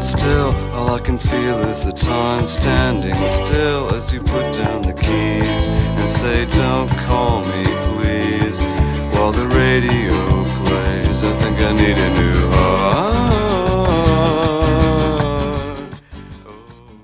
And still, all I can feel is the time standing still as you put down the keys and say, don't call me, please. While the radio plays, I think I need a new